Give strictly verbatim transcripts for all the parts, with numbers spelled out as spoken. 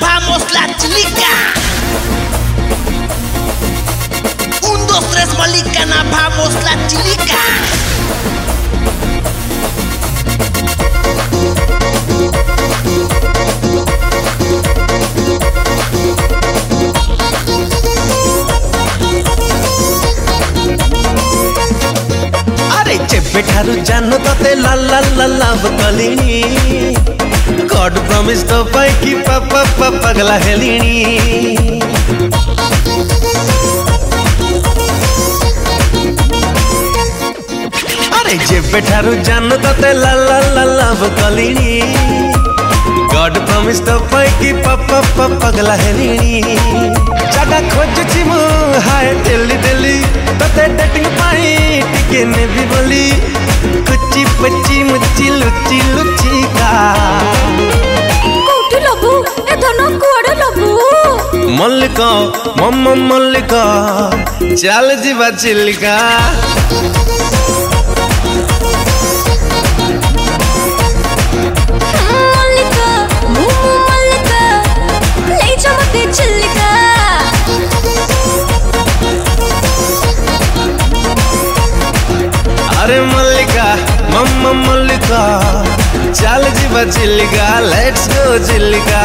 vamos la chilica. Un, dos, tres, Molicana, vamos la chilica. अरे जेबे ठारू जानो तते ला ला ला लव कलिनी गॉड प्रॉमिस तो पाई की पापा पापा पगला हेलिनी अरे जेबे ठारू जानो तते ला ला ला लव कलिनी गॉड प्रॉमिस तो पाई की पापा पापा पगला हेलिनी जगह खोजुची मु हाय दिल्ली दिल्ली तते डेटिंग पाई टिके ने भी बोली कुची पची मुची लुची लुची का कोठी लबू ए धनो कोड़े लबू मल्लिका मम्मा मल्लिका चल जीवा चिल्लिका मल्लिका मुमु मल्लिका ले जा मते चिल्लिका अरे मल्लिका मम्मा मल्लिका चल जीवा चिल्लिका लेट्स गो चिल्लिका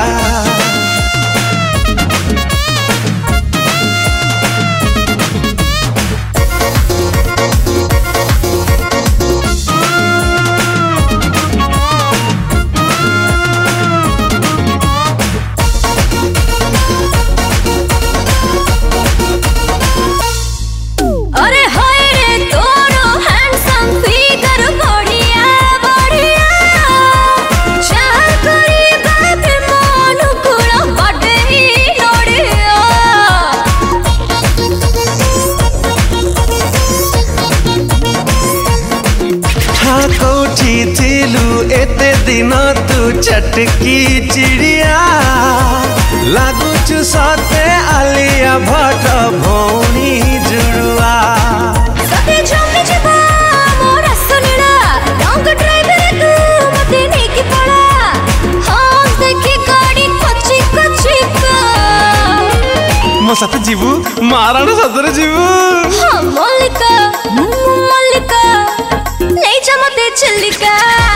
कोठी थिलु एते दिन तू चटकी चिड़िया लागू छु सते आलिया भट्ट भौणी जुड़ुआ सते जमी जीवा मोरा सुनिला लॉन्ग ड्राइव रे तू मते नेकी पड़ा हां देखी गाड़ी कच्ची कच्ची का मो सत जीवु माराण सतर जीवु हां मल्लिका मुमु मल्लिका ले जा मते चिल्लिका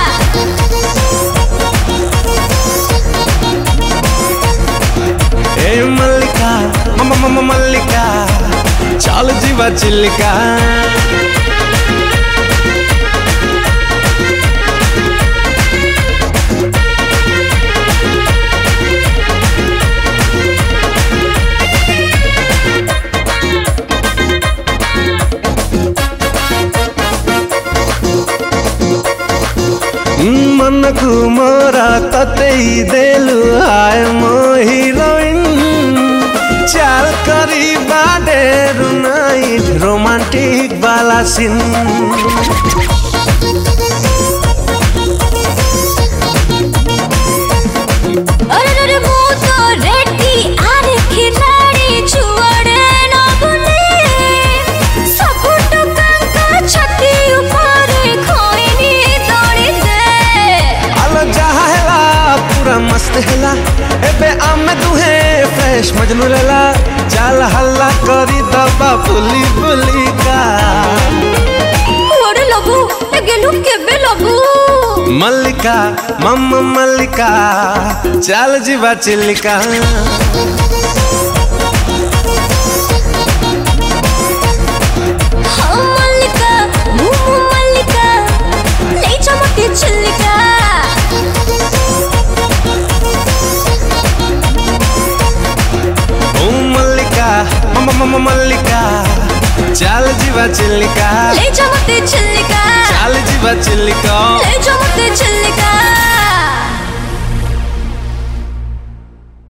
ए मल्लिका मम्मा मम्मा मल्लिका चल जीवा चिल्लिका मन घुमरा तते देलु आय मो हीरोइन चाल करी बाडे नाइट रोमांटिक वाला सीन अरे अरे मो तो रेडी आरे खिलाड़ी छुआड़े ना बुले सब टुका छाती ऊपर खोइनी दौड़ी दे आलो जहा हेला पूरा मस्त हेला एबे आमे दुहे फ्रेश मजनू लेला चल हल्ला करी दबा पुली पुली का कोड़े लबू ए गेलु केबे लबू मल्लिका मम्मा मल्लिका चल जीवा चिल्लिका हाँ मल्लिका मुमु मल्लिका ले जा मते चिल्लिका ओ मल्लिका मम्मा मम्मा मल्लिका चल जीवा चिल्लिका ले जा मते चिल्लिका चल जीवा चिल्लिका ले जा मते चिल्लिका।